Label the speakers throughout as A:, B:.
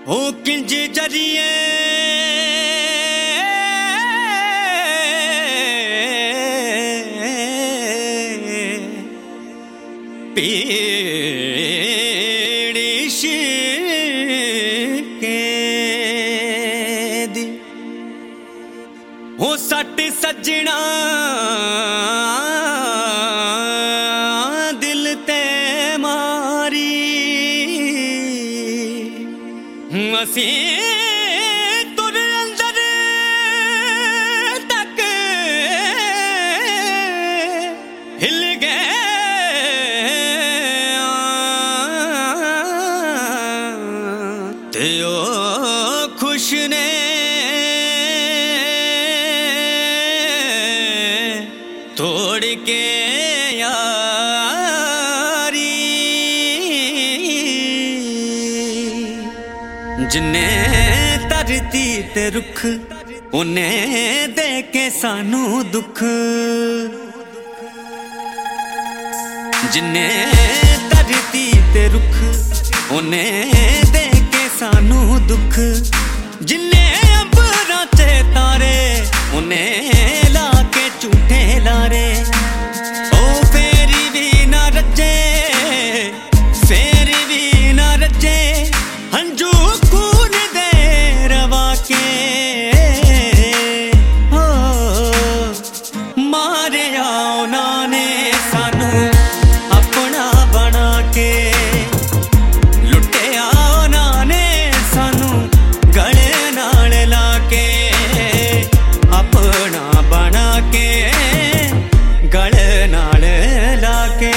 A: ओ किंज जरिए पीड़ी शिके दी हो सट सजना दिल ते मारी असी तुर अंदर तक हिल गए ते ओ खुश ने तोड़ के यारी जिन्ने धरती ते रुख उन्हें दे के सानू दुख जिन्ने धरती ते रुख उन्हें दे के सानू दुख जिन्ने अंबरां ते तारे उन्हें ला के झूठे लारे ओ फेरी भी ना रजे फेरी भी ना रजे हंजू खून दे रवा के हो मारे उन्होंने सानू अपना बना के लुटिया उन्होंने सानू गले नाल ला के अपना बना के गले नाल ला के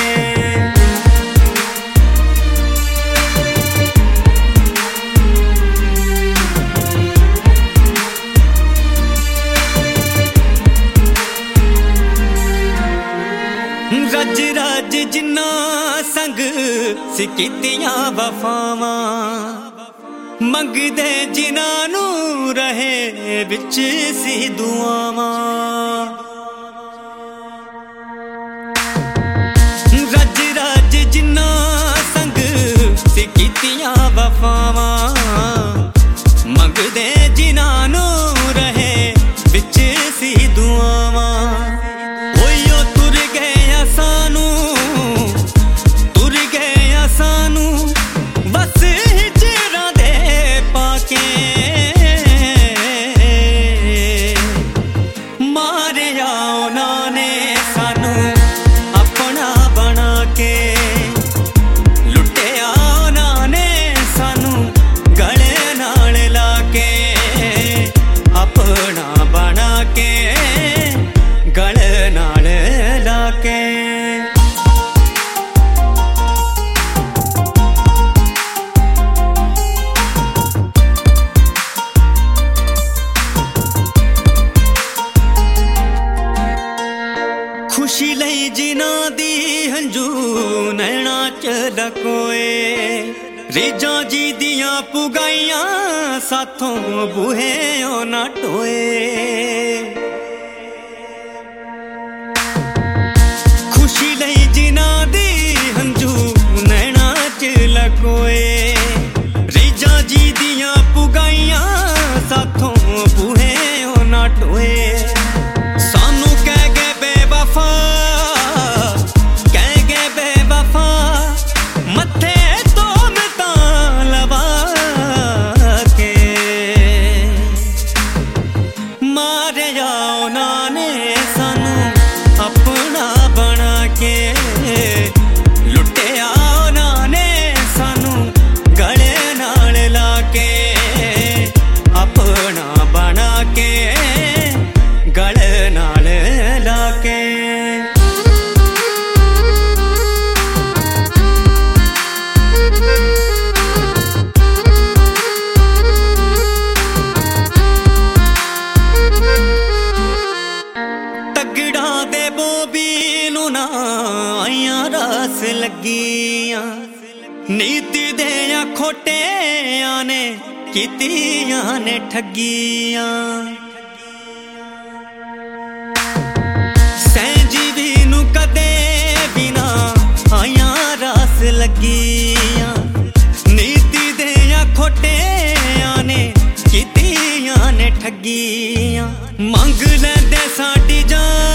A: रज रज जिन्ना संग सिकीतियां वफावां मंगदे जिन्हां नू रहे विच सी दुआवां रज रज जिन्ना संग सिकीतियां वफावां मंगदे जिन्हां नू रहे विच सी दुआवां खुशी लई जिन्हां दी हंजू नैना च लकोए रीजां जी दियां पुगाइयां साथों बूहे ना टोए खुशी लई जिन्हां दी हंजू नैना च लकोए रीजां जी दियां पुगाइयां साथों बूहे ना टोए लगियां नीति दे खोटियां ने कीतियां ने ठगियां सैंजी भी नू कदे बिना आया रास लगियां नीति दे खोटे ने ठगियां मंग लैंदे साडी जान